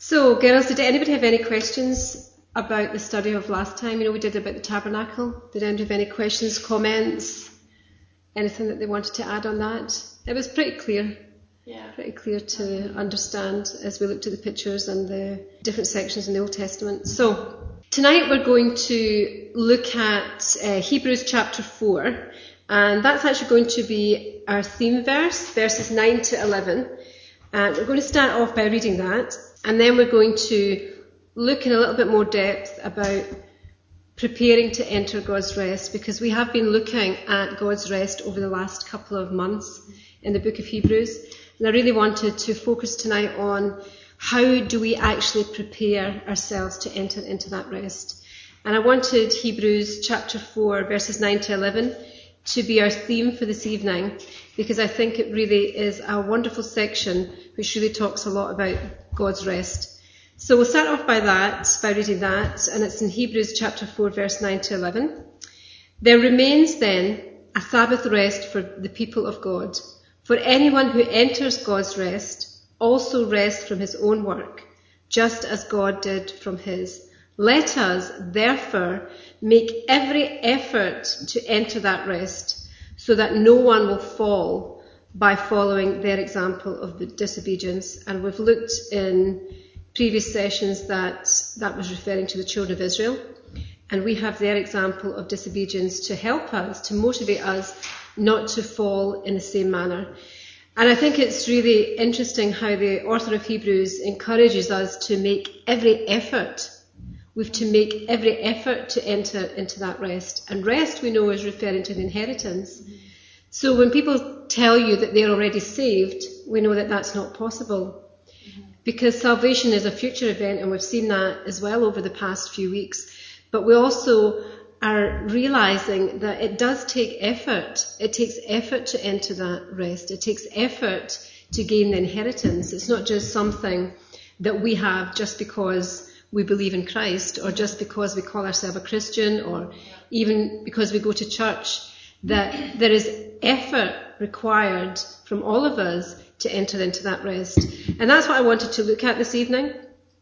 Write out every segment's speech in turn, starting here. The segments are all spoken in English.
So, girls, did anybody have any questions about the study of last time? We did about the tabernacle. Did anybody have any questions, comments, anything that they wanted to add on that? It was pretty clear. Yeah. Pretty clear to understand as we looked at the pictures and the different sections in the Old Testament. So, tonight we're going to look at Hebrews chapter 4, and that's actually going to be our theme verse, verses 9 to 11. And we're going to start off by reading that, and then we're going to look in a little bit more depth about preparing to enter God's rest, because we have been looking at God's rest over the last couple of months in the book of Hebrews. And I really wanted to focus tonight on how do we actually prepare ourselves to enter into that rest. And I wanted Hebrews chapter 4, verses 9 to 11 to be our theme for this evening, because I think it really is a wonderful section which really talks a lot about God's rest. So we'll start off by reading that, and it's in Hebrews chapter 4, verse 9 to 11. There remains then a Sabbath rest for the people of God. For anyone who enters God's rest also rests from his own work, just as God did from his. Let us, therefore, make every effort to enter that rest, so that no one will fall by following their example of the disobedience. And we've looked in previous sessions that was referring to the children of Israel. And we have their example of disobedience to help us, to motivate us not to fall in the same manner. And I think it's really interesting how the author of Hebrews encourages us to make every effort. We've to make every effort to enter into that rest. And rest, we know, is referring to the inheritance. Mm-hmm. So when people tell you that they're already saved, we know that that's not possible. Mm-hmm. Because salvation is a future event, and we've seen that as well over the past few weeks. But we also are realizing that it does take effort. It takes effort to enter that rest. It takes effort to gain the inheritance. It's not just something that we have just because we believe in Christ, or just because we call ourselves a Christian, or even because we go to church, that there is effort required from all of us to enter into that rest. And that's what I wanted to look at this evening.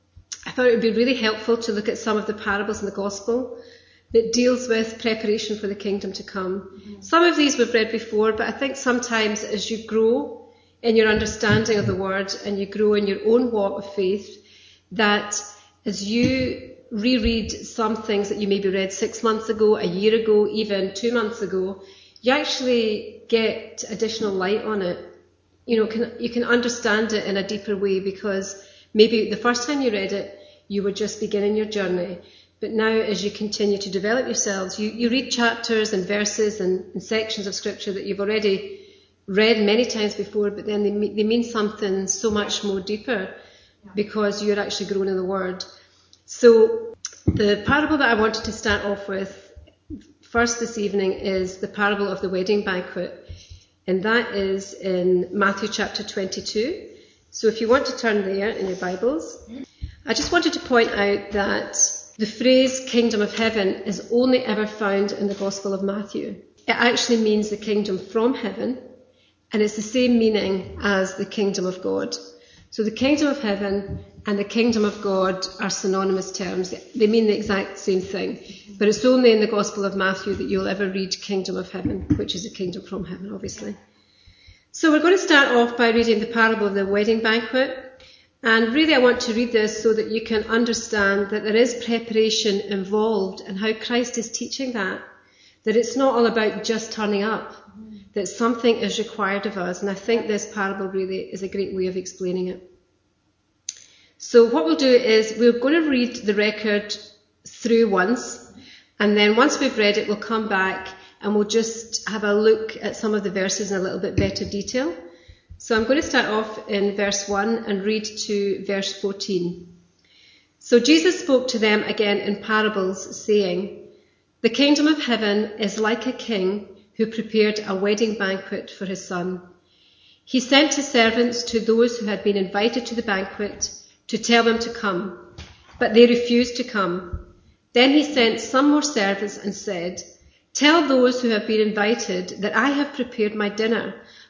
I thought it would be really helpful to look at some of the parables in the gospel that deals with preparation for the kingdom to come. Mm-hmm. Some of these we've read before, but I think sometimes as you grow in your understanding of the word and you grow in your own walk of faith, that as you reread some things that you maybe read 6 months ago, a year ago, even 2 months ago, you actually get additional light on it. You can understand it in a deeper way, because maybe the first time you read it, you were just beginning your journey. But now, as you continue to develop yourselves, you read chapters and verses and sections of scripture that you've already read many times before, but then they mean something so much more deeper, because you're actually growing in the word. So the parable that I wanted to start off with first this evening is the parable of the wedding banquet, and that is in Matthew chapter 22. So if you want to turn there in your Bibles, I just wanted to point out that the phrase kingdom of heaven is only ever found in the Gospel of Matthew. It actually means the kingdom from heaven, and it's the same meaning as the kingdom of God. So the kingdom of heaven and the kingdom of God are synonymous terms. They mean the exact same thing. But it's only in the Gospel of Matthew that you'll ever read kingdom of heaven, which is the kingdom from heaven, obviously. So we're going to start off by reading the parable of the wedding banquet. And really I want to read this so that you can understand that there is preparation involved, and how Christ is teaching that it's not all about just turning up, that something is required of us. And I think this parable really is a great way of explaining it. So what we'll do is we're going to read the record through once, and then once we've read it, we'll come back and we'll just have a look at some of the verses in a little bit better detail. So I'm going to start off in verse 1 and read to verse 14. So Jesus spoke to them again in parables, saying, "The kingdom of heaven is like a king who prepared a wedding banquet for his son. He sent his servants to those who had been invited to the banquet to tell them to come, but they refused to come. Then he sent some more servants and said, 'Tell those who have been invited that I have prepared my dinner.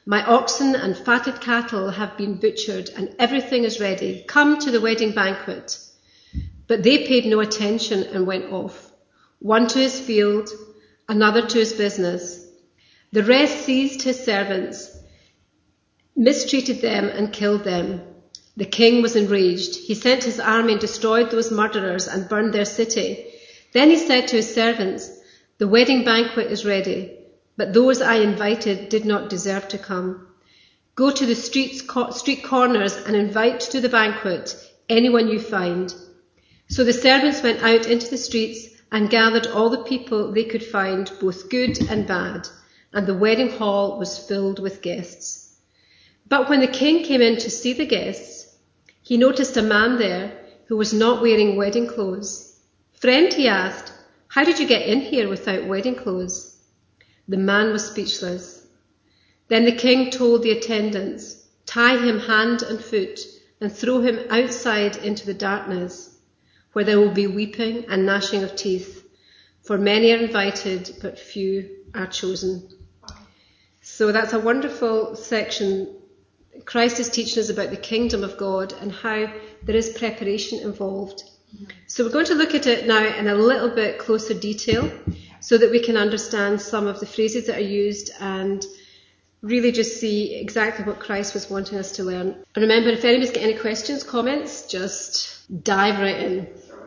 My oxen and fatted cattle have been butchered and everything is ready. Come to the wedding banquet. But they paid no attention and went off, one to his field, another to his business. The rest seized his servants, mistreated them and killed them. The king was enraged. He sent his army and destroyed those murderers and burned their city. Then he said to his servants, the wedding banquet is ready, but those I invited did not deserve to come. Go to the street corners and invite to the banquet anyone you find. So the servants went out into the streets and gathered all the people they could find, both good and bad, and the wedding hall was filled with guests. But when the king came in to see the guests, he noticed a man there who was not wearing wedding clothes. Friend, he asked, how did you get in here without wedding clothes? The man was speechless. Then the king told the attendants, tie him hand and foot and throw him outside into the darkness, where there will be weeping and gnashing of teeth, for many are invited, but few are chosen. So that's a wonderful section. Christ is teaching us about the kingdom of God and how there is preparation involved. So we're going to look at it now in a little bit closer detail so that we can understand some of the phrases that are used and really just see exactly what Christ was wanting us to learn. And remember, if anybody's got any questions, comments, just dive right in.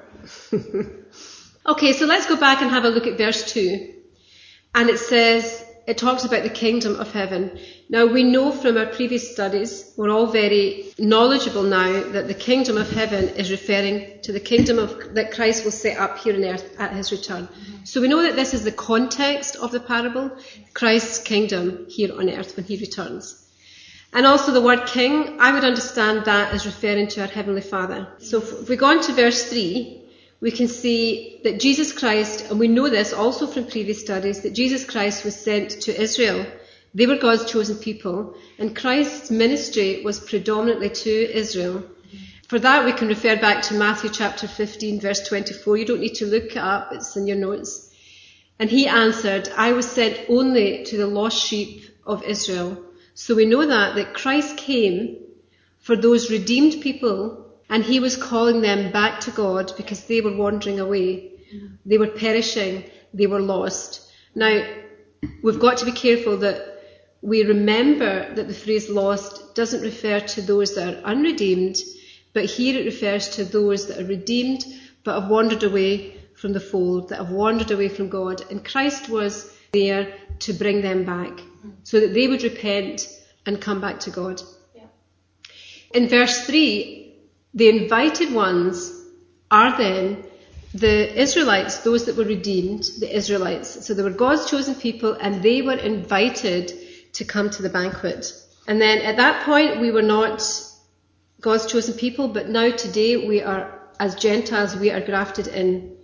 Okay, so let's go back and have a look at verse 2. And it talks about the kingdom of heaven. Now, we know from our previous studies, we're all very knowledgeable now that the kingdom of heaven is referring to the kingdom that Christ will set up here on earth at his return. So we know that this is the context of the parable, Christ's kingdom here on earth when he returns. And also the word king, I would understand that as referring to our Heavenly Father. So if we go on to verse 3, we can see that Jesus Christ, and we know this also from previous studies, that Jesus Christ was sent to Israel. They were God's chosen people, and Christ's ministry was predominantly to Israel. For that, we can refer back to Matthew chapter 15, verse 24. You don't need to look it up, it's in your notes. And he answered, I was sent only to the lost sheep of Israel. So we know that Christ came for those redeemed people, and he was calling them back to God because they were wandering away. They were perishing. They were lost. Now, we've got to be careful that we remember that the phrase lost doesn't refer to those that are unredeemed, but here it refers to those that are redeemed but have wandered away from the fold, that have wandered away from God. And Christ was there to bring them back so that they would repent and come back to God. Yeah. In verse 3, the invited ones are then the Israelites, those that were redeemed, the Israelites. So they were God's chosen people and they were invited to come to the banquet. And then at that point we were not God's chosen people, but now today we are, as Gentiles, we are grafted in.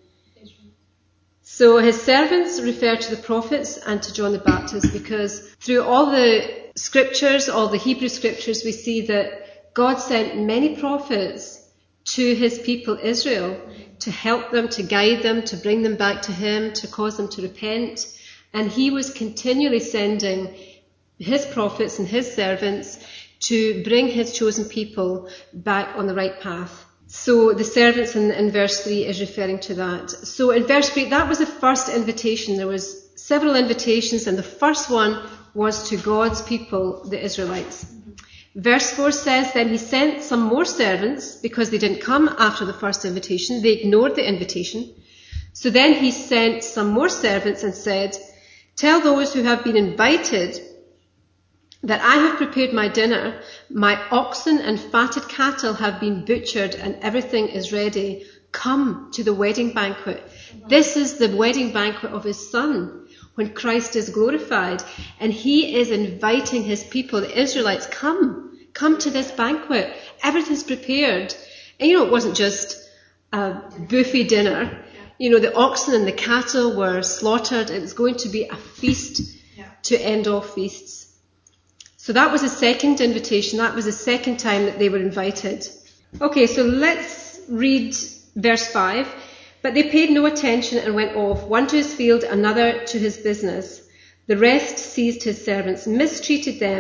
So his servants refer to the prophets and to John the Baptist because through all the scriptures, all the Hebrew scriptures, we see that God sent many prophets to his people Israel to help them, to guide them, to bring them back to him, to cause them to repent. And he was continually sending his prophets and his servants to bring his chosen people back on the right path. So the servants in verse 3 is referring to that. So in verse 3, that was the first invitation. There was several invitations, and the first one was to God's people, the Israelites. Verse 4 says, then he sent some more servants because they didn't come after the first invitation. They ignored the invitation. So then he sent some more servants and said, tell those who have been invited that I have prepared my dinner. My oxen and fatted cattle have been butchered and everything is ready. Come to the wedding banquet. This is the wedding banquet of his Son when Christ is glorified. And he is inviting his people, the Israelites, come to this banquet. Everything's prepared. And it wasn't just a buffet dinner. The oxen and the cattle were slaughtered. It was going to be a feast to end all feasts. So that was the second invitation. That was the second time that they were invited. Okay, so let's read verse 5. But they paid no attention and went off, one to his field, another to his business. The rest seized his servants, mistreated them,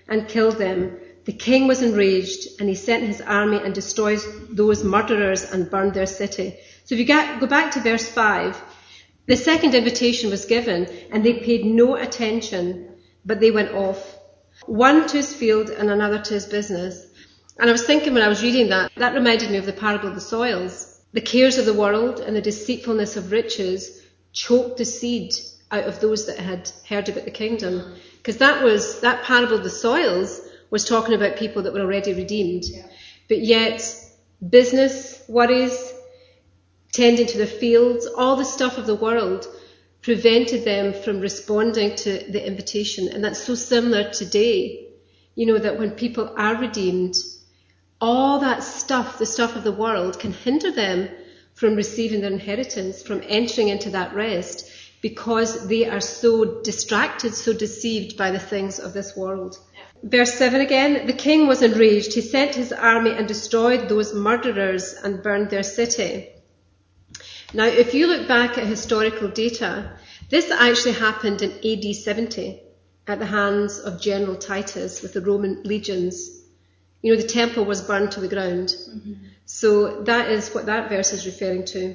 and killed them. The king was enraged, and he sent his army and destroyed those murderers and burned their city. So if you go back to verse 5, the second invitation was given, and they paid no attention, but they went off, one to his field and another to his business. And I was thinking when I was reading that reminded me of the parable of the soils. The cares of the world and the deceitfulness of riches choked the seed out of those that had heard about the kingdom. Because that parable of the soils was talking about people that were already redeemed. Yeah. But yet, business worries, tending to their fields, all the stuff of the world prevented them from responding to the invitation. And that's so similar today, that when people are redeemed, all that stuff, the stuff of the world, can hinder them from receiving their inheritance, from entering into that rest, because they are so distracted, so deceived by the things of this world. Verse 7 again, the king was enraged. He sent his army and destroyed those murderers and burned their city. Now, if you look back at historical data, this actually happened in AD 70 at the hands of General Titus with the Roman legions. The temple was burned to the ground. Mm-hmm. So that is what that verse is referring to.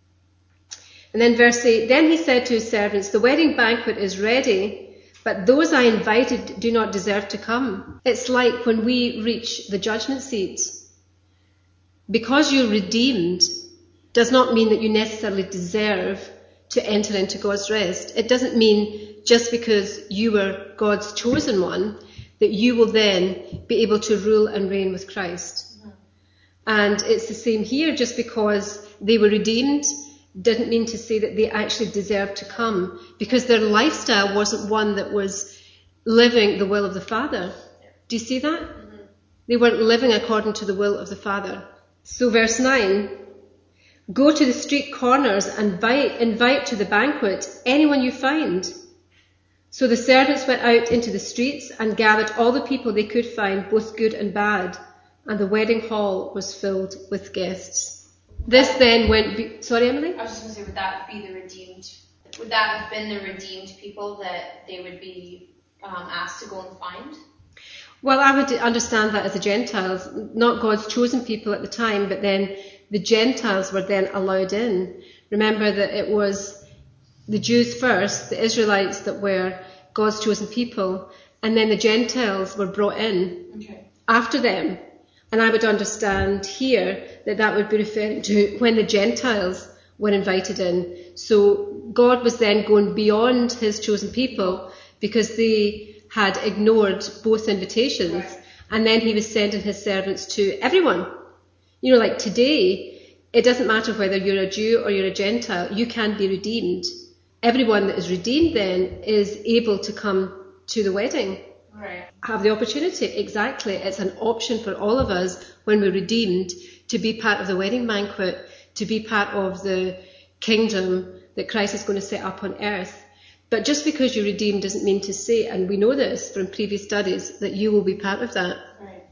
And then verse 8, then he said to his servants, the wedding banquet is ready, but those I invited do not deserve to come. It's like when we reach the judgment seat. Because you're redeemed does not mean that you necessarily deserve to enter into God's rest. It doesn't mean just because you were God's chosen one that you will then be able to rule and reign with Christ. Mm-hmm. And it's the same here. Just because they were redeemed didn't mean to say that they actually deserved to come, because their lifestyle wasn't one that was living the will of the Father. Do you see that? Mm-hmm. They weren't living according to the will of the Father. So verse 9, go to the street corners and invite to the banquet anyone you find. So the servants went out into the streets and gathered all the people they could find, both good and bad, and the wedding hall was filled with guests. This then went... Sorry, Emily? I was just going to say, would that be the redeemed? Would that have been the redeemed people that they would be asked to go and find? Well, I would understand that as the Gentiles, not God's chosen people at the time, but then the Gentiles were then allowed in. Remember that it was the Jews first, the Israelites that were God's chosen people, and then the Gentiles were brought in after them. And I would understand here that would be referring to when the Gentiles were invited in. So God was then going beyond his chosen people because they had ignored both invitations. Right. And then he was sending his servants to everyone. Like today, it doesn't matter whether you're a Jew or you're a Gentile, you can be redeemed. Everyone that is redeemed then is able to come to the wedding. Right. Have the opportunity. Exactly. It's an option for all of us when we're redeemed to be part of the wedding banquet, to be part of the kingdom that Christ is going to set up on earth. But just because you're redeemed doesn't mean to say, and we know this from previous studies, that you will be part of that. Right.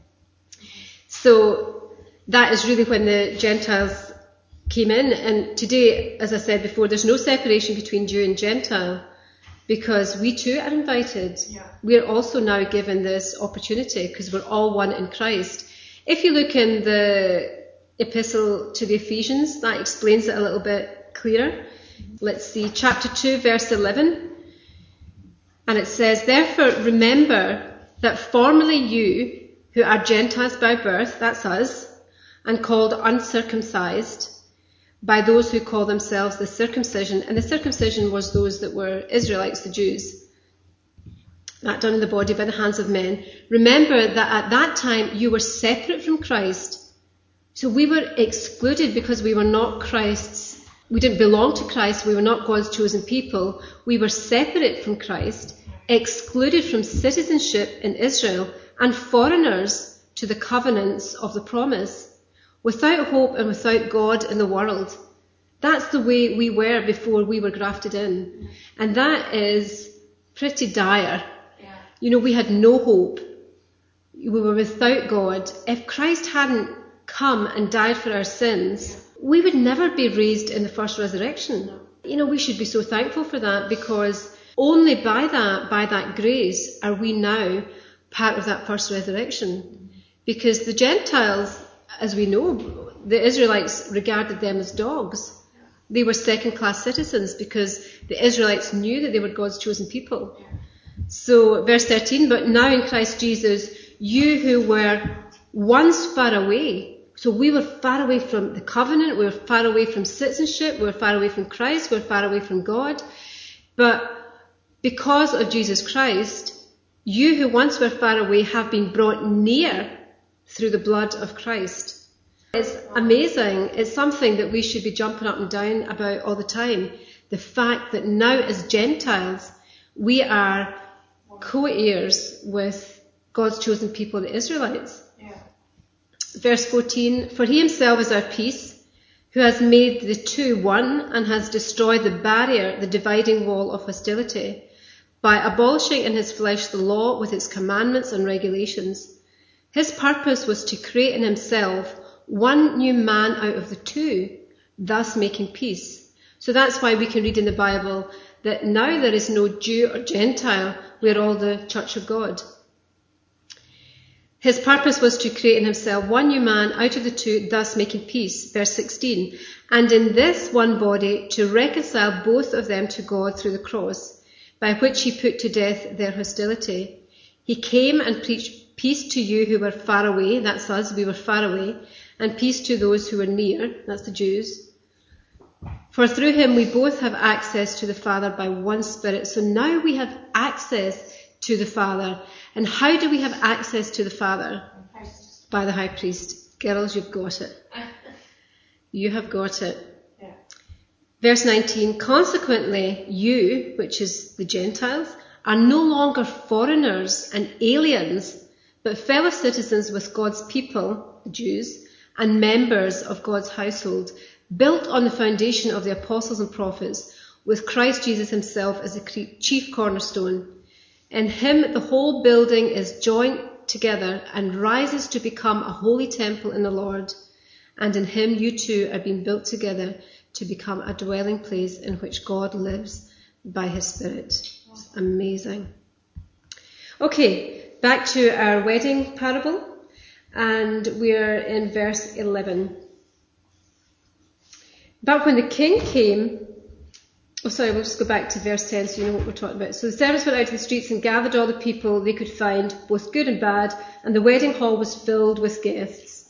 So that is really when the Gentiles came in. And today, as I said before, there's no separation between Jew and Gentile, because we too are invited. Yeah. We are also now given this opportunity because we're all one in Christ. If you look in the epistle to the Ephesians, that explains it a little bit clearer. Let's see, chapter 2, verse 11. And it says, therefore remember that formerly you, who are Gentiles by birth, that's us, and called uncircumcised by those who call themselves the circumcision. And the circumcision was those that were Israelites, the Jews. That done in the body by the hands of men. Remember that at that time you were separate from Christ. So we were excluded because we were not Christ's. We didn't belong to Christ. We were not God's chosen people. We were separate from Christ, excluded from citizenship in Israel, and foreigners to the covenants of the promise, without hope and without God in the world. That's the way we were before we were grafted in. And that is pretty dire. Yeah. We had no hope. We were without God. If Christ hadn't come and died for our sins, we would never be raised in the first resurrection. We should be so thankful for that, because only by that grace are we now part of that first resurrection. Because the Gentiles, as we know, the Israelites regarded them as dogs. They were second-class citizens because the Israelites knew that they were God's chosen people. So, verse 13, but now in Christ Jesus, you who were once far away, so we were far away from the covenant, we were far away from citizenship, we were far away from Christ, we were far away from God. But because of Jesus Christ, you who once were far away have been brought near through the blood of Christ. It's amazing. It's something that we should be jumping up and down about all the time. The fact that now as Gentiles, we are co-heirs with God's chosen people, the Israelites. Yeah. Verse 14, for he himself is our peace, who has made the two one and has destroyed the barrier, the dividing wall of hostility, by abolishing in his flesh the law with its commandments and regulations. His purpose was to create in himself one new man out of the two, thus making peace. So that's why we can read in the Bible that now there is no Jew or Gentile, we are all the church of God. His purpose was to create in himself one new man out of the two, thus making peace. Verse 16, and in this one body to reconcile both of them to God through the cross, by which he put to death their hostility. He came and preached peace to you who were far away, that's us, we were far away, and peace to those who were near, that's the Jews. For through him we both have access to the Father by one Spirit. So now we have access to the Father. And how do we have access to the Father? By the high priest. Girls, you've got it. You have got it. Yeah. Verse 19, consequently, you, which is the Gentiles, are no longer foreigners and aliens, but fellow citizens with God's people, the Jews, and members of God's household, built on the foundation of the apostles and prophets, with Christ Jesus himself as the chief cornerstone. In him the whole building is joined together and rises to become a holy temple in the Lord. And in him you too are being built together to become a dwelling place in which God lives by his Spirit. It's amazing. Okay, back to our wedding parable. And we're in verse 11. But when the king came, we'll just go back to verse 10 so you know what we're talking about. So the servants went out to the streets and gathered all the people they could find, both good and bad, and the wedding hall was filled with guests.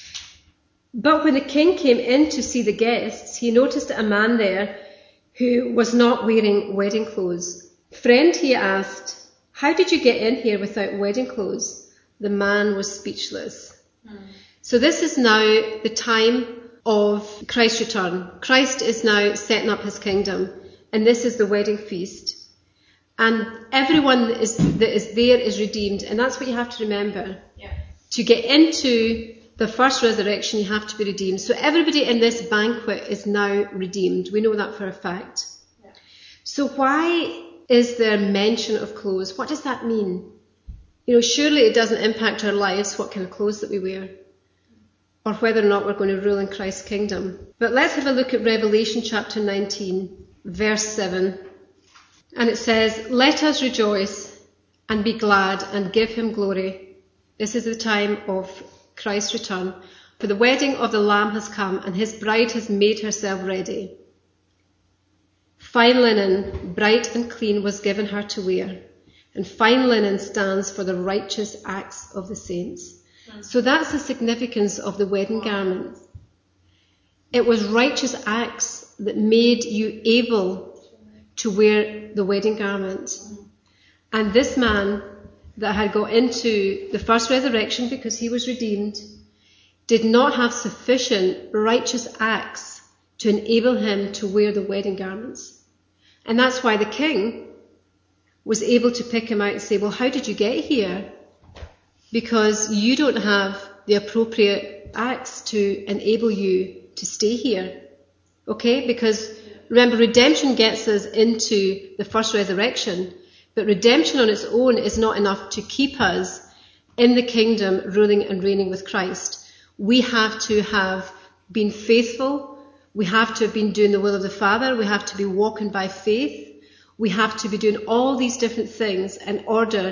But when the king came in to see the guests, he noticed a man there who was not wearing wedding clothes. Friend, he asked, how did you get in here without wedding clothes? The man was speechless. So this is now the time of Christ's return. Christ is now setting up his kingdom, and this is the wedding feast. And everyone that is there is redeemed, and that's what you have to remember. Yeah. To get into the first resurrection, you have to be redeemed. So everybody in this banquet is now redeemed. We know that for a fact. Yeah. So why is there mention of clothes? What does that mean? Surely it doesn't impact our lives what kind of clothes that we wear, or whether or not we're going to rule in Christ's kingdom. But let's have a look at Revelation chapter 19, verse 7. And it says, let us rejoice and be glad and give him glory. This is the time of Christ's return. For the wedding of the Lamb has come, and his bride has made herself ready. Fine linen, bright and clean, was given her to wear. And fine linen stands for the righteous acts of the saints. So that's the significance of the wedding garment. It was righteous acts that made you able to wear the wedding garment. And this man that had got into the first resurrection because he was redeemed did not have sufficient righteous acts to enable him to wear the wedding garments. And that's why the king was able to pick him out and say, well, how did you get here? Because you don't have the appropriate acts to enable you to stay here. Okay? Because remember, redemption gets us into the first resurrection, but redemption on its own is not enough to keep us in the kingdom ruling and reigning with Christ. We have to have been faithful. We have to have been doing the will of the Father. We have to be walking by faith. We have to be doing all these different things in order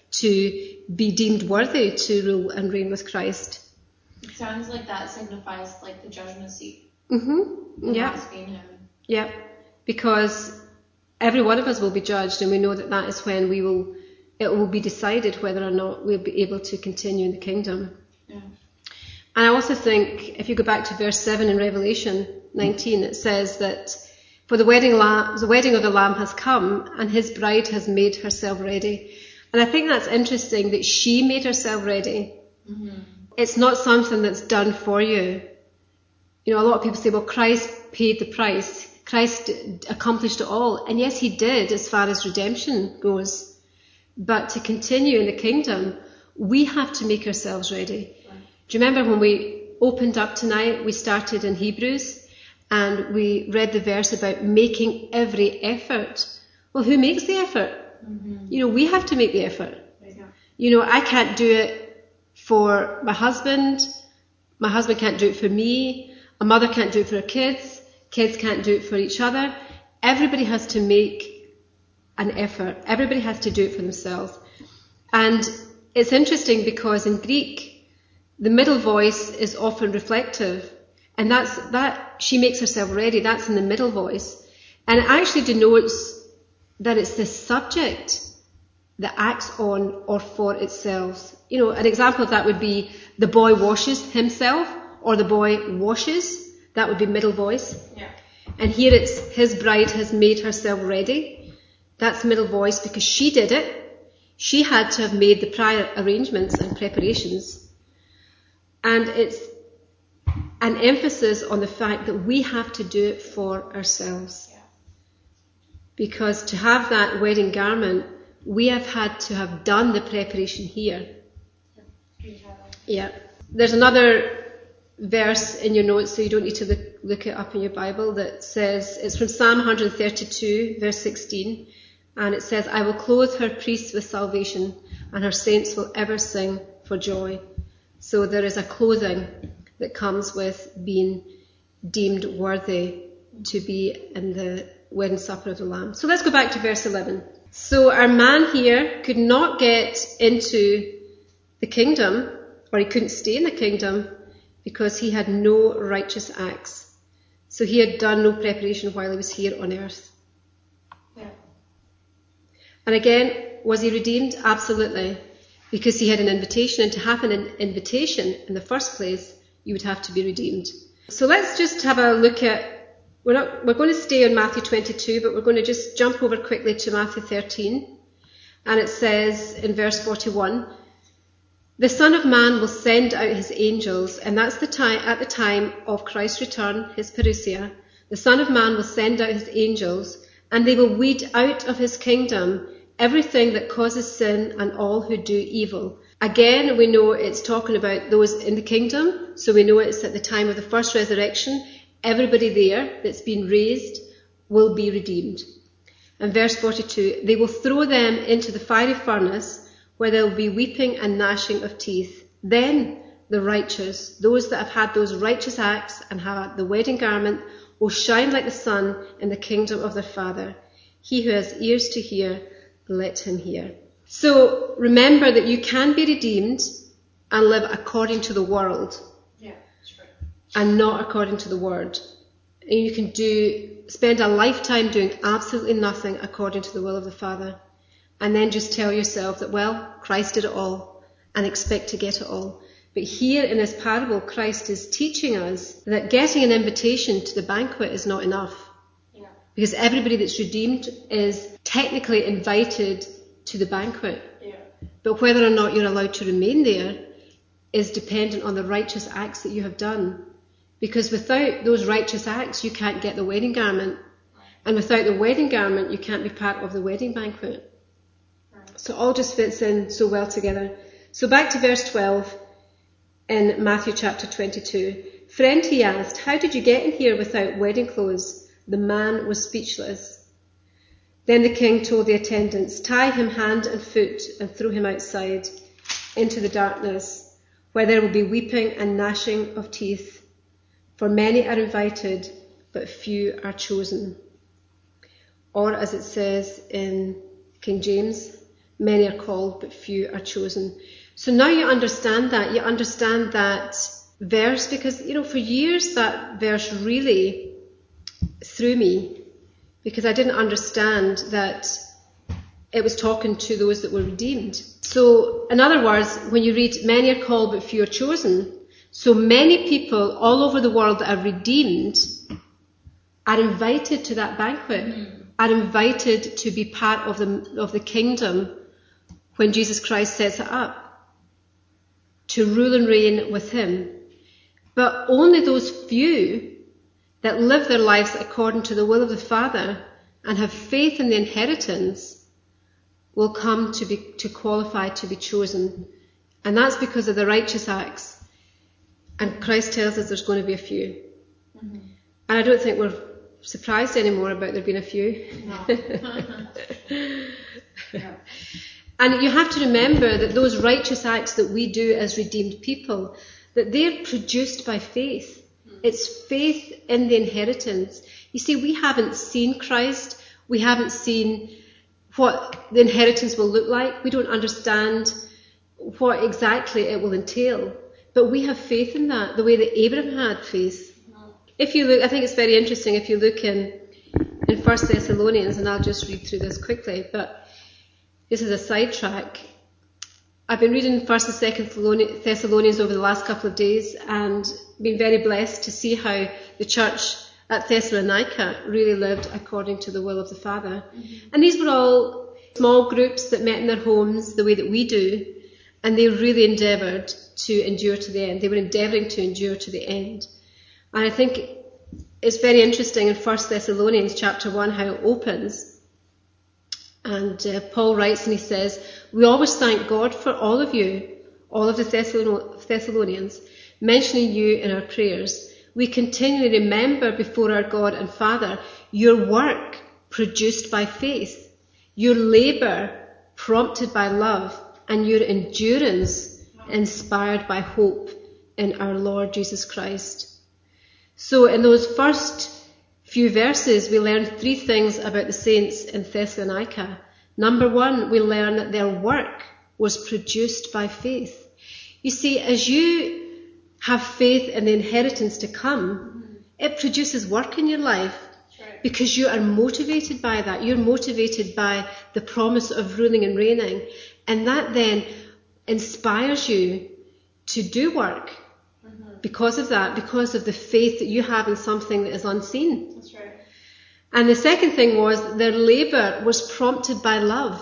to be deemed worthy to rule and reign with Christ. It sounds like that signifies like the judgment seat. Mm-hmm. Yeah. That's being him. Yeah. Because every one of us will be judged, and we know that that is when it will be decided whether or not we'll be able to continue in the kingdom. Yeah. And I also think, if you go back to verse 7 in Revelation 19, it says that for the wedding of the Lamb has come, and his bride has made herself ready. And I think that's interesting that she made herself ready. Mm-hmm. It's not something that's done for you. You know, a lot of people say, well, Christ paid the price. Christ accomplished it all. And yes, he did as far as redemption goes. But to continue in the kingdom, we have to make ourselves ready. Right. Do you remember when we opened up tonight, we started in Hebrews and we read the verse about making every effort. Well, who makes the effort? Mm-hmm. You know, we have to make the effort. Yeah. You know, I can't do it for my husband. My husband can't do it for me. A mother can't do it for her kids. Kids can't do it for each other. Everybody has to make an effort. Everybody has to do it for themselves. And it's interesting because in Greek, the middle voice is often reflective. And that she makes herself ready. That's in the middle voice. And it actually denotes that it's the subject that acts on or for itself. You know, an example of that would be the boy washes himself, or the boy washes. That would be middle voice. Yeah. And here it's his bride has made herself ready. That's middle voice because she did it. She had to have made the prior arrangements and preparations. And it's an emphasis on the fact that we have to do it for ourselves. Yeah. Because to have that wedding garment, we have had to have done the preparation here. Yeah. There's another verse in your notes, so you don't need to look it up in your Bible, that says, it's from Psalm 132, verse 16, and it says, I will clothe her priests with salvation, and her saints will ever sing for joy. So there is a clothing that comes with being deemed worthy to be in the wedding supper of the Lamb. So let's go back to verse 11. So our man here could not get into the kingdom, or he couldn't stay in the kingdom, because he had no righteous acts. So he had done no preparation while he was here on earth. Yeah. And again, was he redeemed? Absolutely. Because he had an invitation, and to have an invitation in the first place, you would have to be redeemed. So let's just have a look at, we're going to stay on Matthew 22, but we're going to just jump over quickly to Matthew 13. And it says in verse 41, the Son of Man will send out his angels, and that's at the time of Christ's return, his parousia. The Son of Man will send out his angels, and they will weed out of his kingdom everything that causes sin and all who do evil. Again, we know it's talking about those in the kingdom, so we know it's at the time of the first resurrection. Everybody there that's been raised will be redeemed. And verse 42, they will throw them into the fiery furnace, where there will be weeping and gnashing of teeth. Then the righteous, those that have had those righteous acts and have the wedding garment, will shine like the sun in the kingdom of their Father. He who has ears to hear, let him hear. So remember that you can be redeemed and live according to the world. Yeah, that's right. And not according to the word. And you can spend a lifetime doing absolutely nothing according to the will of the Father. And then just tell yourself that, well, Christ did it all, and expect to get it all. But here in this parable, Christ is teaching us that getting an invitation to the banquet is not enough. Yeah. Because everybody that's redeemed is technically invited to the banquet. Yeah. But whether or not you're allowed to remain there is dependent on the righteous acts that you have done. Because without those righteous acts, you can't get the wedding garment. And without the wedding garment, you can't be part of the wedding banquet. So it all just fits in so well together. So back to verse 12 in Matthew chapter 22. Friend, he asked, how did you get in here without wedding clothes? The man was speechless. Then the king told the attendants, tie him hand and foot and throw him outside into the darkness, where there will be weeping and gnashing of teeth. For many are invited, but few are chosen. Or as it says in King James, many are called, but few are chosen. So now you understand that. You understand that verse because, for years that verse really threw me because I didn't understand that it was talking to those that were redeemed. So, in other words, when you read, many are called, but few are chosen, so many people all over the world that are redeemed are invited to that banquet, are invited to be part of the kingdom when Jesus Christ sets it up, to rule and reign with him. But only those few that live their lives according to the will of the Father and have faith in the inheritance will come to qualify to be chosen. And that's because of the righteous acts. And Christ tells us there's going to be a few. Mm-hmm. And I don't think we're surprised anymore about there being a few. No. Yeah. And you have to remember that those righteous acts that we do as redeemed people, that they're produced by faith. It's faith in the inheritance. You see, we haven't seen Christ. We haven't seen what the inheritance will look like. We don't understand what exactly it will entail. But we have faith in that, the way that Abraham had faith. If you look, I think it's very interesting if you look in 1 Thessalonians, and I'll just read through this quickly, but this is a sidetrack. I've been reading 1 and 2 Thessalonians over the last couple of days and been very blessed to see how the church at Thessalonica really lived according to the will of the Father. Mm-hmm. And these were all small groups that met in their homes the way that we do, and they really endeavoured to endure to the end. They were endeavouring to endure to the end. And I think it's very interesting in 1 Thessalonians chapter 1 how it opens. And Paul writes and he says, "We always thank God for all of you, all of the Thessalonians, mentioning you in our prayers. We continually remember before our God and Father your work produced by faith, your labour prompted by love, and your endurance inspired by hope in our Lord Jesus Christ." So in those first few verses, we learn three things about the saints in Thessalonica. Number one, we learn that their work was produced by faith. You see, as you have faith in the inheritance to come, it produces work in your life because you are motivated by that. You're motivated by the promise of ruling and reigning. And that then inspires you to do work because of that, because of the faith that you have in something that is unseen. That's right. And the second thing was their labour was prompted by love.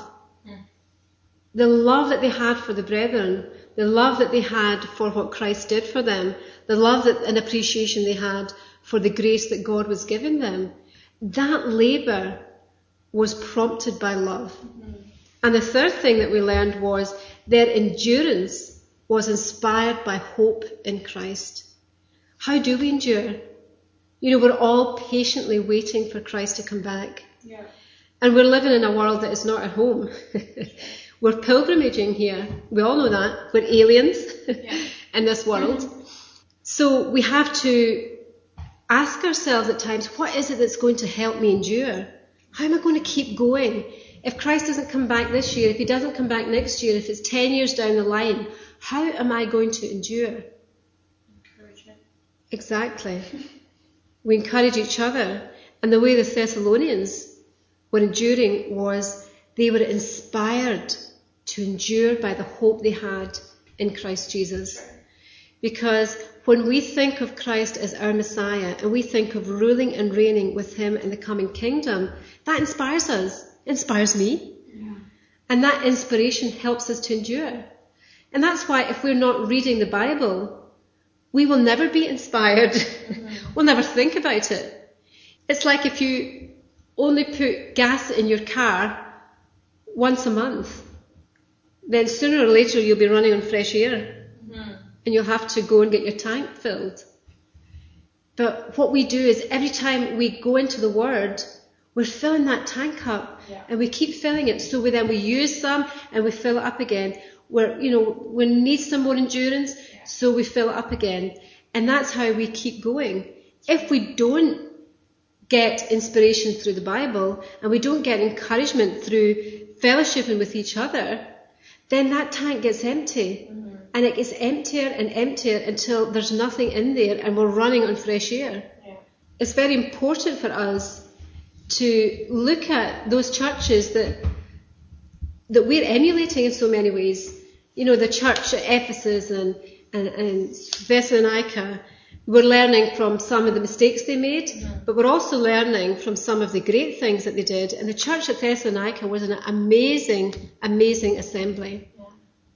The love that they had for the brethren, the love that they had for what Christ did for them, the love and appreciation they had for the grace that God was giving them. That labour was prompted by love. And the third thing that we learned was their endurance was inspired by hope in Christ. How do we endure? We're all patiently waiting for Christ to come back. Yeah. And we're living in a world that is not at home. We're pilgrimaging here. We all know that. We're aliens in this world. So we have to ask ourselves at times, what is it that's going to help me endure? How am I going to keep going? If Christ doesn't come back this year, if he doesn't come back next year, if it's 10 years down the line, how am I going to endure? Encouragement. Exactly. We encourage each other. And the way the Thessalonians were enduring was they were inspired to endure by the hope they had in Christ Jesus. Because when we think of Christ as our Messiah and we think of ruling and reigning with him in the coming kingdom, that inspires us. It inspires me. Yeah. And that inspiration helps us to endure. And that's why if we're not reading the Bible, we will never be inspired. Mm-hmm. We'll never think about it. It's like if you only put gas in your car once a month, then sooner or later you'll be running on fresh air. Mm-hmm. And you'll have to go and get your tank filled. But what we do is every time we go into the Word, we're filling that tank up, and we keep filling it. So then we use some and we fill it up again. We need some more endurance, so we fill it up again. And that's how we keep going. If we don't get inspiration through the Bible and we don't get encouragement through fellowshipping with each other, then that tank gets empty. And it gets emptier and emptier until there's nothing in there and we're running on fresh air. Yeah. It's very important for us to look at those churches that we're emulating in so many ways. The church at Ephesus and Thessalonica, we're learning from some of the mistakes they made, but we're also learning from some of the great things that they did. And the church at Thessalonica was an amazing, amazing assembly. Yeah.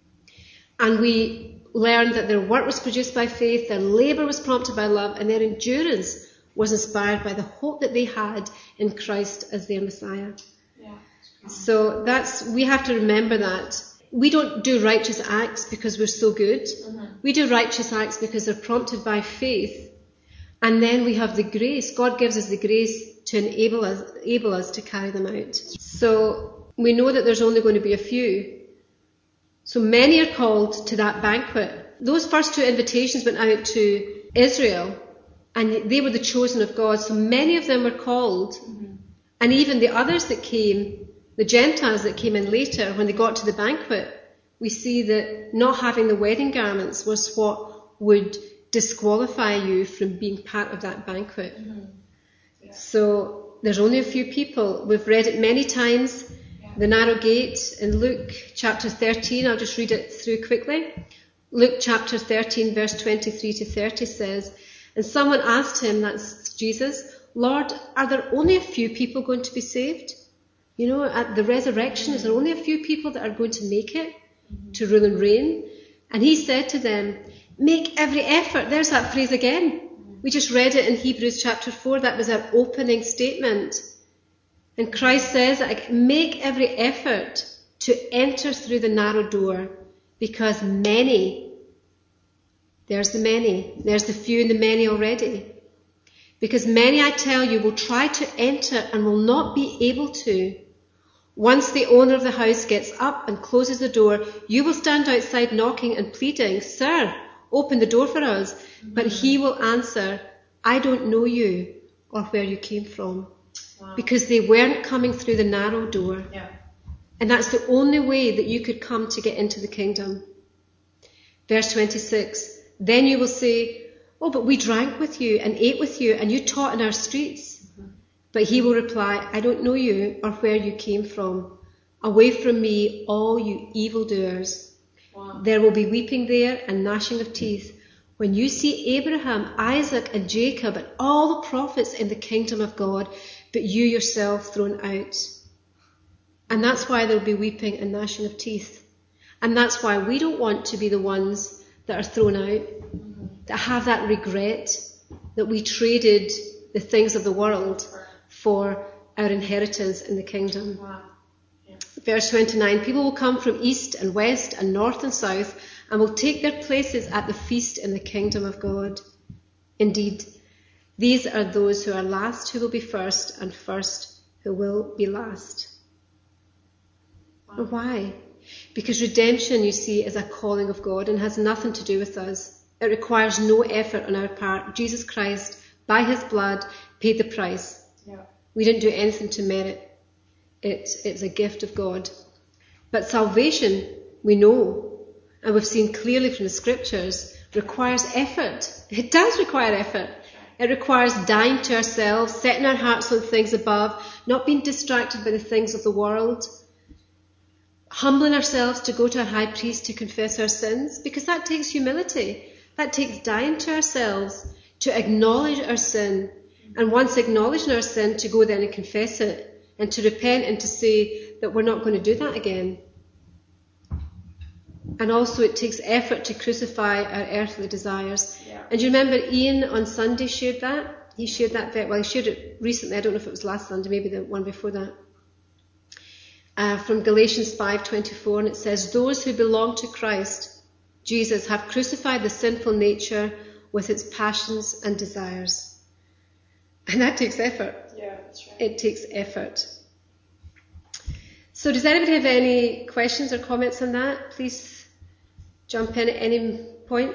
And we learned that their work was produced by faith, their labour was prompted by love, and their endurance was inspired by the hope that they had in Christ as their Messiah. Yeah. So we have to remember that. We don't do righteous acts because we're so good. We do righteous acts because they're prompted by faith. And then we have the grace. God gives us the grace to enable us to carry them out. So we know that there's only going to be a few. So many are called to that banquet. Those first 2 invitations went out to Israel, and they were the chosen of God. So many of them were called. And even the others that came, the Gentiles that came in later, when they got to the banquet, we see that not having the wedding garments was what would disqualify you from being part of that banquet. Yeah. So there's only a few people. We've read it many times. The narrow gate in Luke chapter 13, I'll just read it through quickly. Luke chapter 13 verse 23 to 30 says, and someone asked him, that's Jesus, Lord, are there only a few people going to be saved? At the resurrection, is there only a few people that are going to make it to rule and reign? And he said to them, make every effort. There's that phrase again. We just read it in Hebrews chapter 4. That was our opening statement. And Christ says, make every effort to enter through the narrow door, because many, there's the few and the many already. Because many, I tell you, will try to enter and will not be able to. Once the owner of the house gets up and closes the door, you will stand outside knocking and pleading, Sir, open the door for us. But he will answer, I don't know you or where you came from. Wow. Because they weren't coming through the narrow door. Yeah. And that's the only way that you could come to get into the kingdom. Verse 26, then you will say, oh, but we drank with you and ate with you and you taught in our streets. But he will reply, I don't know you or where you came from. Away from me, all you evildoers. Wow. There will be weeping there and gnashing of teeth when you see Abraham, Isaac and Jacob and all the prophets in the kingdom of God, but you yourself thrown out. And that's why there will be weeping and gnashing of teeth. And that's why we don't want to be the ones that are thrown out, that have that regret that we traded the things of the world for our inheritance in the kingdom. Wow. Yeah. Verse 29, people will come from east and west and north and south and will take their places at the feast in the kingdom of God. Indeed, these are those who are last who will be first, and first who will be last. Wow. Why? Because redemption, you see, is a calling of God and has nothing to do with us. It requires no effort on our part. Jesus Christ, by his blood, paid the price. Yeah. We didn't do anything to merit it. It's a gift of God. But salvation, we know, and we've seen clearly from the scriptures, requires effort. It does require effort. It requires dying to ourselves, setting our hearts on things above, not being distracted by the things of the world, humbling ourselves to go to a high priest to confess our sins, because that takes humility. That takes dying to ourselves, to acknowledge our sin, and once acknowledging our sin, to go then and confess it, and to repent and to say that we're not going to do that again. And also it takes effort to crucify our earthly desires. Yeah. And you remember Ian on Sunday shared that? He shared that, he shared it recently, I don't know if it was last Sunday, maybe the one before that. From Galatians 5:24, and it says, those who belong to Christ Jesus have crucified the sinful nature with its passions and desires. And that takes effort. Yeah, that's right. It takes effort. So does anybody have any questions or comments on that? Please jump in at any point.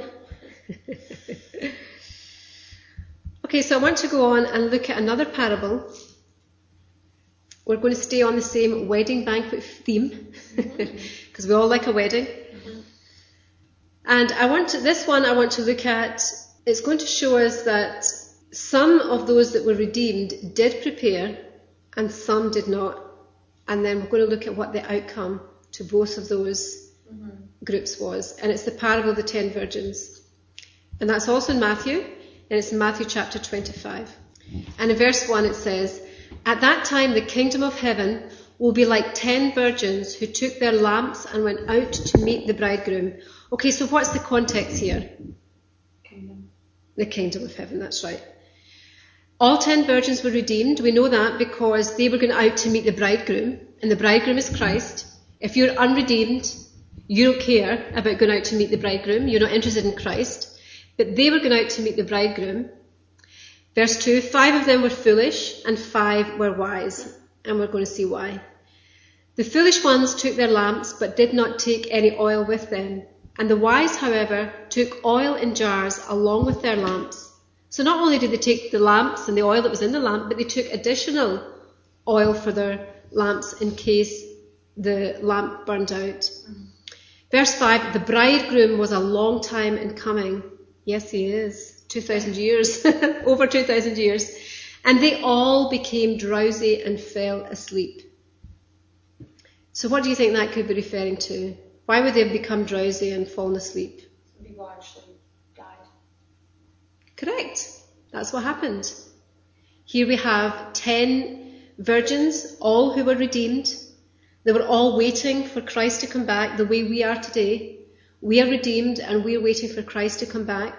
Okay, so I want to go on and look at another parable. We're going to stay on the same wedding banquet theme because we all like a wedding. And I want to look at, it's going to show us that some of those that were redeemed did prepare and some did not. And then we're going to look at what the outcome to both of those groups was. And it's the parable of the 10 virgins. And that's also in Matthew, and it's in Matthew chapter 25. And in verse 1 it says, "At that time the kingdom of heaven will be like 10 virgins who took their lamps and went out to meet the bridegroom." Okay, so what's the context here? Kingdom. The kingdom of heaven, that's right. All 10 virgins were redeemed. We know that because they were going out to meet the bridegroom, and the bridegroom is Christ. If you're unredeemed, you don't care about going out to meet the bridegroom. You're not interested in Christ. But they were going out to meet the bridegroom. Verse 2, 5 of them were foolish and 5 were wise. And we're going to see why. The foolish ones took their lamps but did not take any oil with them. And the wise, however, took oil in jars along with their lamps. So not only did they take the lamps and the oil that was in the lamp, but they took additional oil for their lamps in case the lamp burned out. Verse 5, the bridegroom was a long time in coming. Yes, he is. 2,000 years. Over 2,000 years. And they all became drowsy and fell asleep. So what do you think that could be referring to? Why would they have become drowsy and fallen asleep? Some people actually died. Correct. That's what happened. Here we have 10 virgins, all who were redeemed. They were all waiting for Christ to come back the way we are today. We are redeemed and we are waiting for Christ to come back.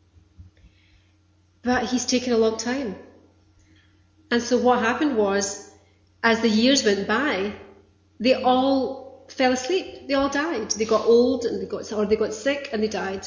But he's taken a long time. And so what happened was, as the years went by, they all fell asleep. They all died. They got old and they got sick and they died.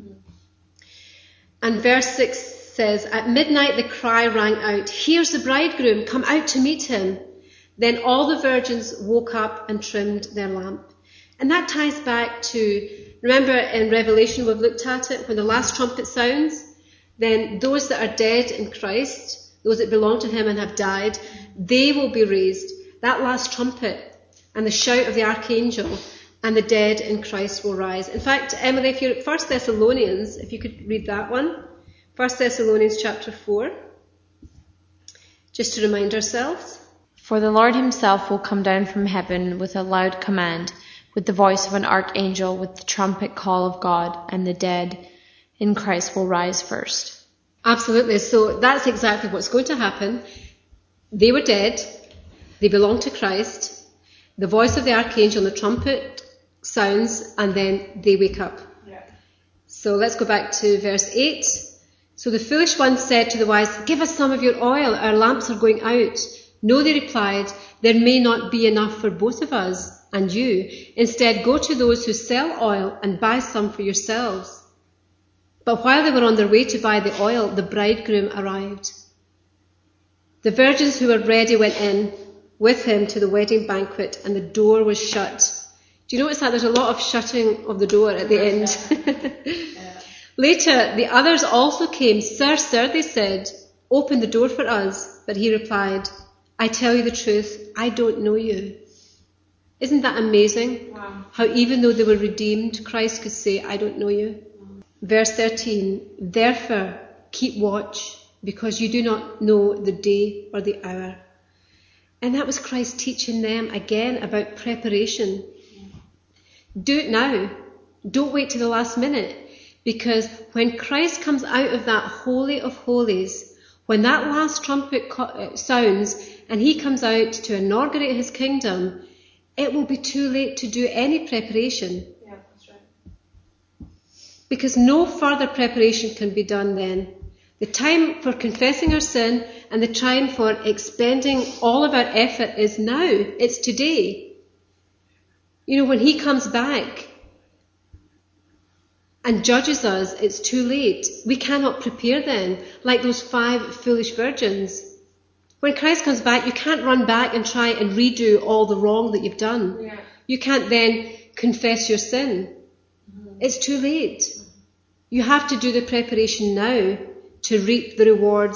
And verse 6 says, "At midnight the cry rang out, 'Here's the bridegroom, come out to meet him.' Then all the virgins woke up and trimmed their lamp." And that ties back to, remember in Revelation we've looked at it, when the last trumpet sounds, then those that are dead in Christ, those that belong to him and have died, they will be raised. That last trumpet and the shout of the archangel, and the dead in Christ will rise. In fact, Emily, if you're at 1 Thessalonians, if you could read that one. 1 Thessalonians chapter 4, just to remind ourselves. "For the Lord himself will come down from heaven with a loud command, with the voice of an archangel, with the trumpet call of God, and the dead in Christ will rise first." Absolutely. So that's exactly what's going to happen. They were dead. They belong to Christ. The voice of the archangel and the trumpet sounds, and then they wake up. Yeah. So let's go back to verse 8. "So the foolish ones said to the wise, 'Give us some of your oil, our lamps are going out.' 'No,' they replied, 'there may not be enough for both of us and you. Instead, go to those who sell oil and buy some for yourselves.' But while they were on their way to buy the oil, the bridegroom arrived. The virgins who were ready went in with him to the wedding banquet, and the door was shut." Do you notice that there's a lot of shutting of the door at the end? "Later, the others also came. 'Sir, sir,' they said, 'open the door for us.' But he replied, 'I tell you the truth, I don't know you.'" Isn't that amazing? Wow. How even though they were redeemed, Christ could say, "I don't know you." Verse 13, "Therefore keep watch, because you do not know the day or the hour." And that was Christ teaching them again about preparation. Do it now. Don't wait till the last minute, because when Christ comes out of that Holy of Holies, when that last trumpet sounds and he comes out to inaugurate his kingdom, it will be too late to do any preparation. Yeah, that's right. Because no further preparation can be done then. The time for confessing our sin and the time for expending all of our effort is now. It's today. You know, when he comes back and judges us, it's too late. We cannot prepare then, like those 5 foolish virgins. When Christ comes back, you can't run back and try and redo all the wrong that you've done. Yeah. You can't then confess your sin. It's too late. You have to do the preparation now to reap the rewards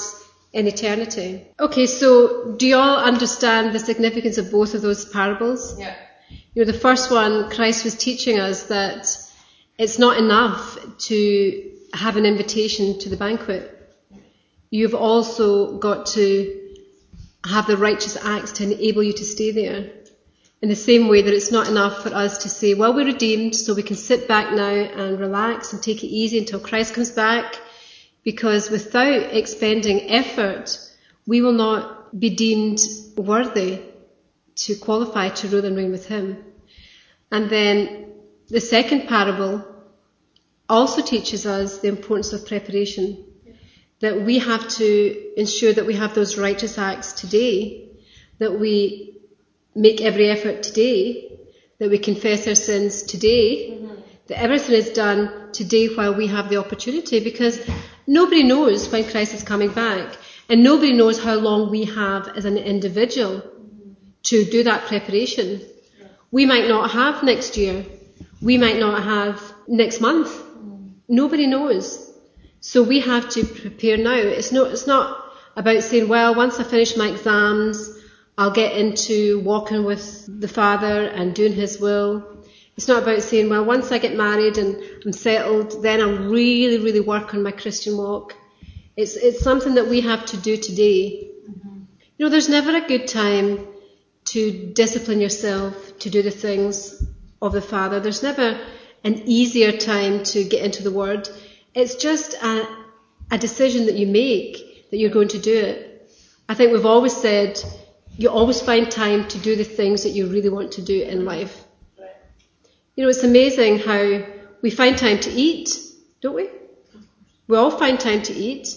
in eternity. Okay, so do you all understand the significance of both of those parables? Yeah. You know, the first one, Christ was teaching us that it's not enough to have an invitation to the banquet. You've also got to have the righteous acts to enable you to stay there. In the same way that it's not enough for us to say, well, we're redeemed, so we can sit back now and relax and take it easy until Christ comes back, because without expending effort, we will not be deemed worthy to qualify to rule and reign with him. And then the second parable also teaches us the importance of preparation, that we have to ensure that we have those righteous acts today, that we make every effort today, that we confess our sins today, that everything is done today while we have the opportunity, because nobody knows when Christ is coming back, and nobody knows how long we have as an individual to do that preparation. We might not have next year. We might not have next month. Nobody knows. So we have to prepare now. It's not about saying, well, once I finish my exams, I'll get into walking with the Father and doing his will. It's not about saying, well, once I get married and I'm settled, then I'll really, really work on my Christian walk. It's something that we have to do today. You know, there's never a good time to discipline yourself to do the things of the Father. There's never an easier time to get into the Word. It's just a decision that you make that you're going to do it. I think we've always said you always find time to do the things that you really want to do in life. You know, it's amazing how we find time to eat, don't we? We all find time to eat.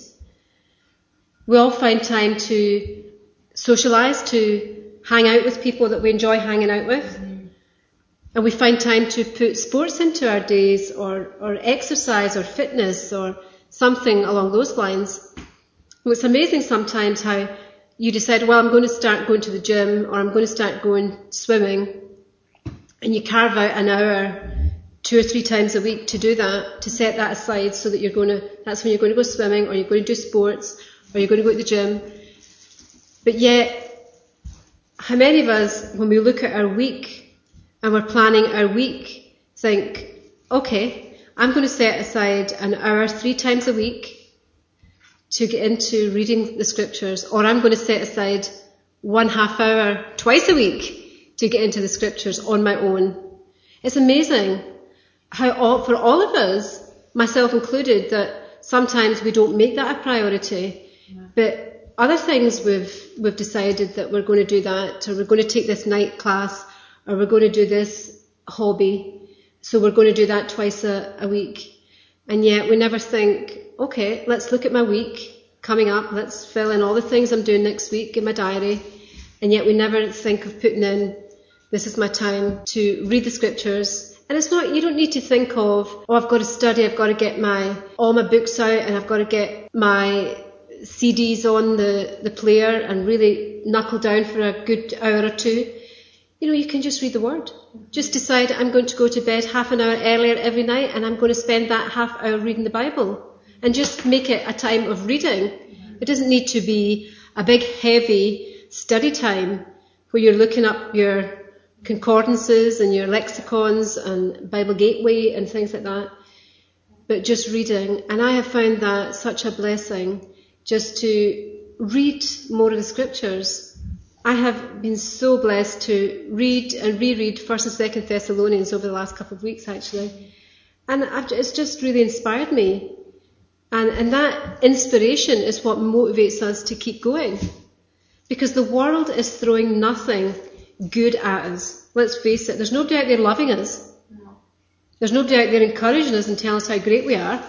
We all find time to socialise, to hang out with people that we enjoy hanging out with. And we find time to put sports into our days, or exercise, or fitness, or something along those lines. Well, it's amazing sometimes how you decide, well, I'm going to start going to the gym, or I'm going to start going swimming, and you carve out an hour 2 or 3 times a week to do that, to set that aside so that that's when you're going to go swimming, or you're going to do sports, or you're going to go to the gym. But yet, how many of us, when we look at our week and we're planning our week, think, okay, I'm going to set aside an hour 3 times a week to get into reading the scriptures, or I'm going to set aside 1/2 hour twice a week to get into the scriptures on my own. It's amazing how for all of us, myself included, that sometimes we don't make that a priority. Yeah. But other things we've decided that we're going to do that, or we're going to take this night class, or we're going to do this hobby, so we're going to do that twice a week. And yet we never think, okay, let's look at my week coming up, let's fill in all the things I'm doing next week in my diary. And yet we never think of putting in, this is my time to read the scriptures. And it's not, you don't need to think of, oh, I've got to study, I've got to get all my books out, and I've got to get my CDs on the player and really knuckle down for a good hour or 2. You know, you can just read the Word. Just decide, I'm going to go to bed 1/2 hour earlier every night, and I'm going to spend that 1/2 hour reading the Bible. And just make it a time of reading. It doesn't need to be a big, heavy study time where you're looking up your concordances and your lexicons and Bible Gateway and things like that. But just reading. And I have found that such a blessing, just to read more of the scriptures. I have been so blessed to read and reread 1st and 2nd Thessalonians over the last couple of weeks, actually. And it's just really inspired me. And that inspiration is what motivates us to keep going. Because the world is throwing nothing good at us. Let's face it, there's nobody out there loving us. No. There's nobody out there encouraging us and telling us how great we are.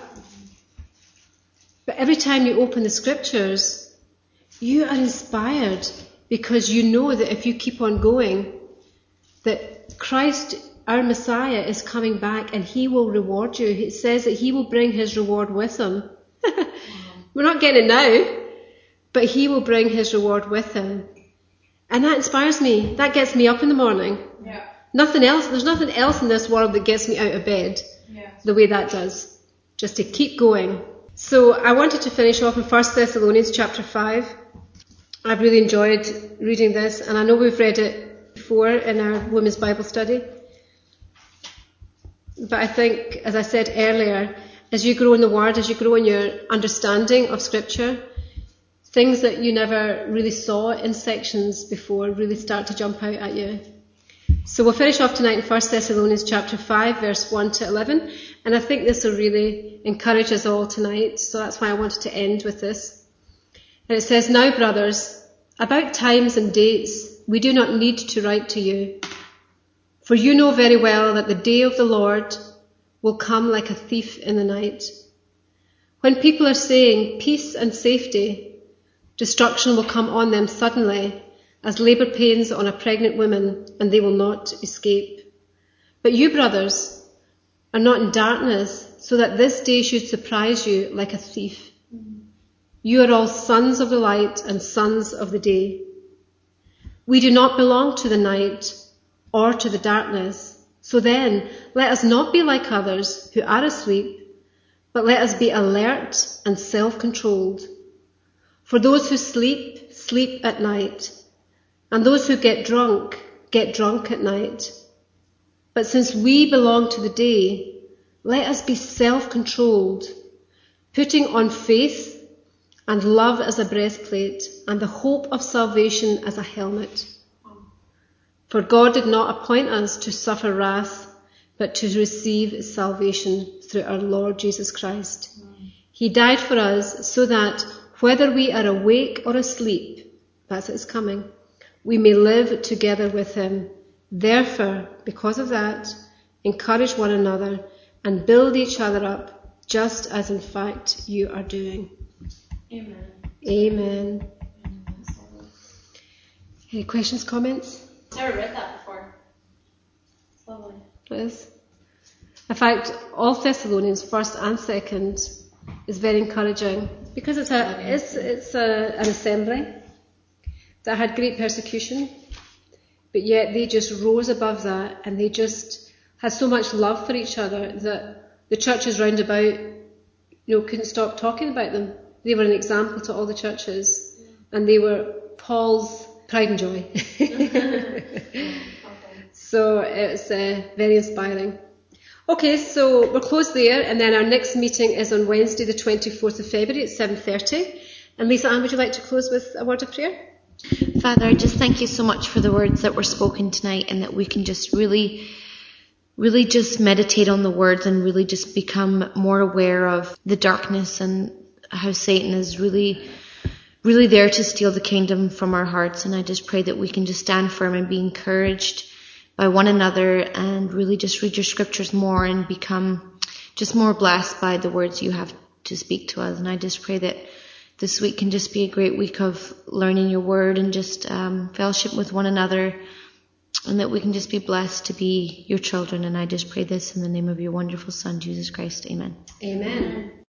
But every time you open the scriptures, you are inspired, because you know that if you keep on going, that Christ, our Messiah, is coming back and he will reward you. It says that he will bring his reward with him. We're not getting it now, but he will bring his reward with him. And that inspires me. That gets me up in the morning. Yeah. Nothing else. There's nothing else in this world that gets me out of bed the way that does. Just to keep going So I wanted to finish off in 1 Thessalonians chapter 5. I've really enjoyed reading this, and I know we've read it before in our Women's Bible study. But I think, as I said earlier, as you grow in the Word, as you grow in your understanding of Scripture, things that you never really saw in sections before really start to jump out at you. So we'll finish off tonight in 1 Thessalonians chapter 5, verse 1 to 11. And I think this will really encourage us all tonight. So that's why I wanted to end with this. And it says, "Now, brothers, about times and dates, we do not need to write to you. For you know very well that the day of the Lord will come like a thief in the night. When people are saying peace and safety, destruction will come on them suddenly, as labour pains on a pregnant woman, and they will not escape. But you, brothers, are not in darkness, so that this day should surprise you like a thief. You are all sons of the light and sons of the day. We do not belong to the night or to the darkness. So then, let us not be like others who are asleep, but let us be alert and self-controlled. For those who sleep, sleep at night, and those who get drunk at night. But since we belong to the day, let us be self-controlled, putting on faith and love as a breastplate, and the hope of salvation as a helmet. For God did not appoint us to suffer wrath, but to receive salvation through our Lord Jesus Christ. He died for us so that whether we are awake or asleep, that's its coming, we may live together with him. Therefore, because of that, encourage one another and build each other up, just as in fact you are doing." Amen. Amen. Any questions, comments? Never read that before. It's lovely. Liz? In fact, all Thessalonians, 1st and 2nd, is very encouraging because it's an assembly that had great persecution, but yet they just rose above that, and they just had so much love for each other that the churches round about, couldn't stop talking about them. They were an example to all the churches, and they were Paul's pride and joy. So it's very inspiring. Okay, so we're closed there, and then our next meeting is on Wednesday, the 24th of February at 7:30. And Lisa Ann, would you like to close with a word of prayer? Father, I just thank you so much for the words that were spoken tonight, and that we can just really just meditate on the words and really just become more aware of the darkness and how Satan is really there to steal the kingdom from our hearts. And I just pray that we can just stand firm and be encouraged by one another and really just read your scriptures more and become just more blessed by the words you have to speak to us. And I just pray that this week can just be a great week of learning your word and just fellowship with one another, and that we can just be blessed to be your children. And I just pray this in the name of your wonderful Son, Jesus Christ. Amen. Amen.